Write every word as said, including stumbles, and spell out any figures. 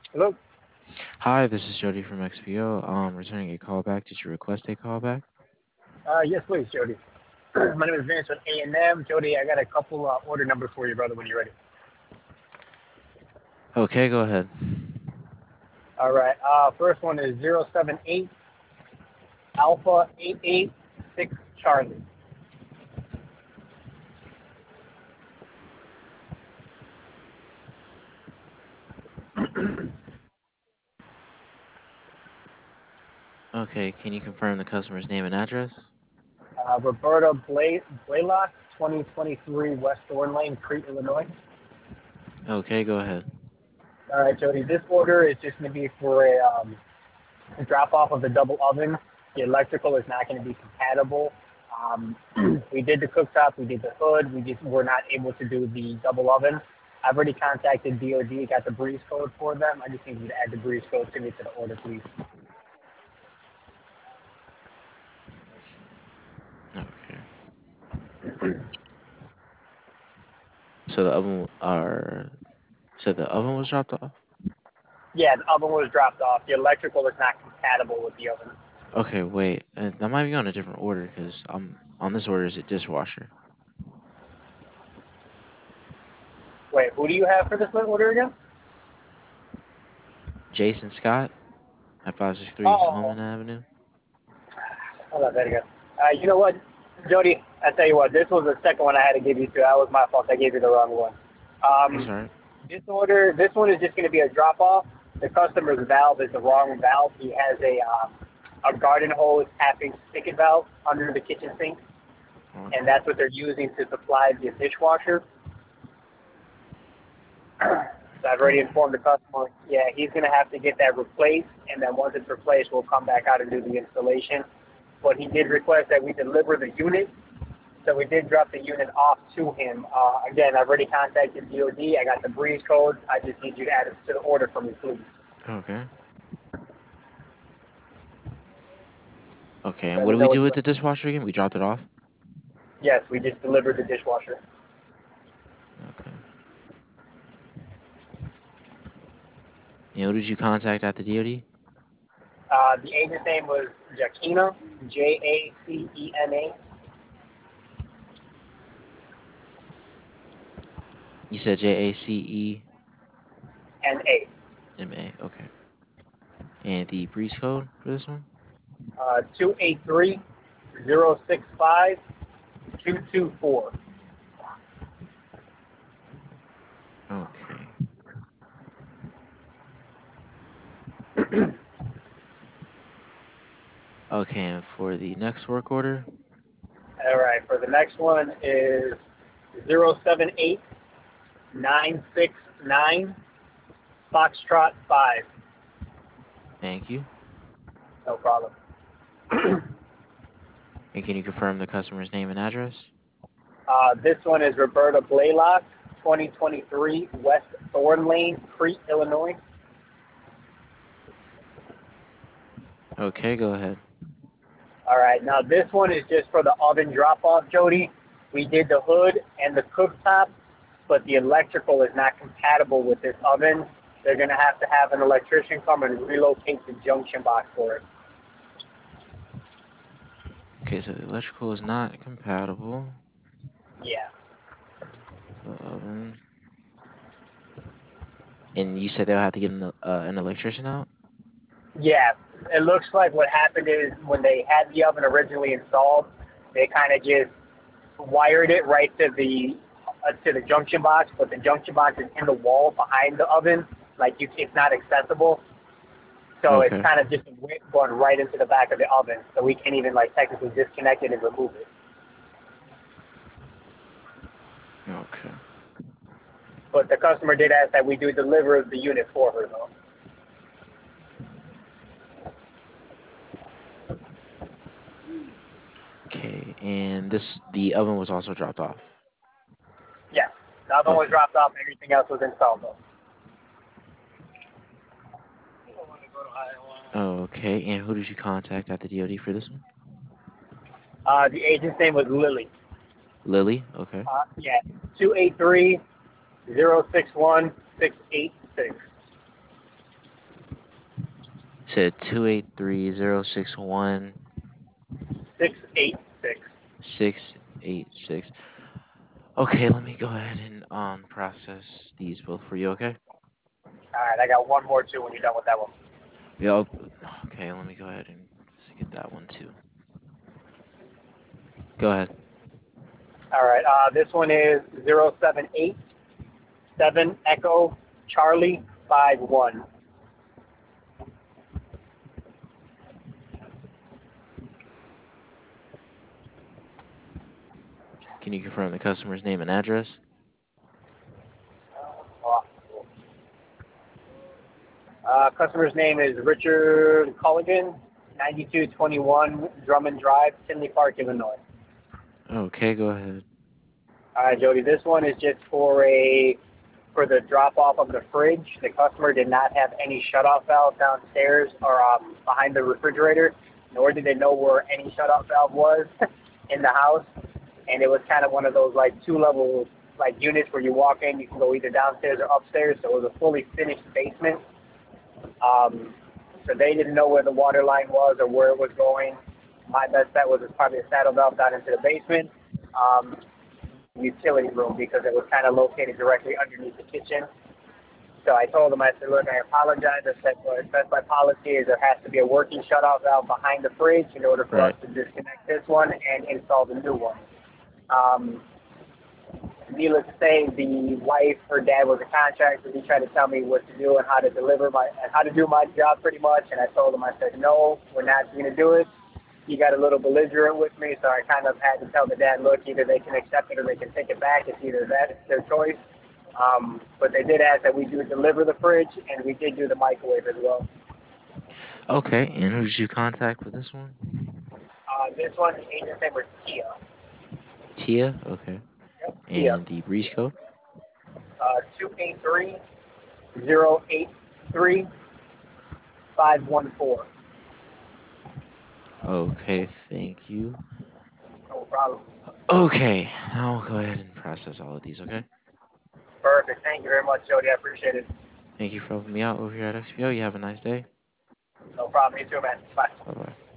Hello. Hi, this is Jody from X P O. Um, returning a callback. Did you request a callback? Uh, yes, please, Jody. My name is Vince with A and M. Jody, I got a couple uh, order numbers for you, brother, when you're ready. Okay, go ahead. All right. Uh, first one is zero seven eight Alpha eight eight six Charlie. Okay, can you confirm the customer's name and address? Uh, Roberta Blay- Blaylock, twenty twenty-three West Thorn Lane, Crete, Illinois. Okay, go ahead. All right, Jody. This order is just going to be for a, um, a drop off of the double oven. The electrical is not going to be compatible. Um, we did the cooktop, we did the hood. We just were not able to do the double oven. I've already contacted D O D, got the breeze code for them. I just need you to add the breeze code to me to the order, please. Okay. So the oven, are so the oven was dropped off. Yeah, the oven was dropped off. The electrical is not compatible with the oven. Okay, wait. Uh, that might be on a different order because I'm on this order is a dishwasher. Wait, who do you have for this order again? Jason Scott at five six three Oh, Holman Avenue. hold on, there you go. Uh, you know what, Jody? I tell you what, this was the second one I had to give you to. That was my fault. I gave you the wrong one. That's Um, all right. this order, this one is just going to be a drop off. The customer's valve is the wrong valve. He has a um, a garden hose tapping spigot valve under the kitchen sink, and Okay. that's what they're using to supply the dishwasher. So I've already Okay. informed the customer. Yeah, he's going to have to get that replaced, and then once it's replaced, we'll come back out and do the installation. But he did request that we deliver the unit, so we did drop the unit off to him. Uh, again, I've already contacted D O D. I got the breeze code. I just need you to add it to the order for me, please. Okay. Okay. And Let what me do we know when do you're with the ready. dishwasher again? We dropped it off. Yes, we just delivered the dishwasher. Okay. And who did you contact at the D O D? Uh, the agent's name was Jacena, J A C E N A, You said J A C E and A. M A. Okay. And the breeze code for this one? Uh, two eight three zero six five two two four. Okay. Okay, and for the next work order? All right, for the next one is zero seven eight nine six nine Foxtrot five. Thank you. No problem. And can you confirm the customer's name and address? Uh, this one is Roberta Blaylock, twenty twenty-three West Thorn Lane, Crete, Illinois. Okay, go ahead. All right, now this one is just for the oven drop off, Jody. We did the hood and the cooktop, but the electrical is not compatible with this oven. They're going to have to have an electrician come and relocate the junction box for it. Okay, so the electrical is not compatible. Yeah. The oven. And you said they'll have to get an, uh, an electrician out? Yeah, it looks like what happened is when they had the oven originally installed, they kind of just wired it right to the uh, to the junction box, but the junction box is in the wall behind the oven, like you, it's not accessible. So it's Okay. kind of just a wick going right into the back of the oven, so we can't even like technically disconnect it and remove it. Okay. But the customer did ask that we do deliver the unit for her, though. Okay, and this, the oven was also dropped off. Yes, the oven was Okay. dropped off, and everything else was installed, though. Okay, and who did you contact at the D O D for this one? Uh, the agent's name was Lily. Lily? Okay. Uh, yeah, two eight three zero six one six eight six. Said two eight three zero six one six eight six. six eight six. Okay, let me go ahead and um process these both for you. Okay. All right, I got one more too when you're done with that one. Yeah. I'll- Okay, let me go ahead and get that one too. Go ahead. All right, uh, this one is zero seven eight seven Echo Charlie five one. Can you confirm the customer's name and address? Uh, customer's name is Richard Culligan, ninety-two twenty-one Drummond Drive, Tinley Park, Illinois. Okay, go ahead. All right, Jody. This one is just for a for the drop off of the fridge. The customer did not have any shut off valve downstairs or um, behind the refrigerator, nor did they know where any shut off valve was in the house. And it was kind of one of those like two level like units where you walk in, you can go either downstairs or upstairs. So it was a fully finished basement. Um, so they didn't know where the water line was or where it was going. My best bet was it's probably a saddle valve down into the basement. Um, utility room because it was kind of located directly underneath the kitchen. So I told them, I said, look, I apologize. I said, well, that's my policy is there has to be a working shutoff valve behind the fridge in order for Right. us to disconnect this one and install the new one. Um, needless to say, the wife, her dad was a contractor. He tried to tell me what to do and how to deliver my, and how to do my job pretty much. And I told him, I said, no, we're not going to do it. He got a little belligerent with me, so I kind of had to tell the dad, look, either they can accept it or they can take it back. It's either that, it's their choice. Um, but they did ask that we do deliver the fridge, and we did do the microwave as well. Okay, and who did you contact with this one? Uh, this one, the agent's name was Tia. Tia. Okay. Yep, Tia. And the breach code? Uh, two eight three zero eight three five one four. Okay, thank you. No problem. Okay, now I'll go ahead and process all of these. Okay. Perfect. Thank you very much, Jody. I appreciate it. Thank you for helping me out over here at X P O. You have a nice day. No problem. You too, man. Bye. Bye bye.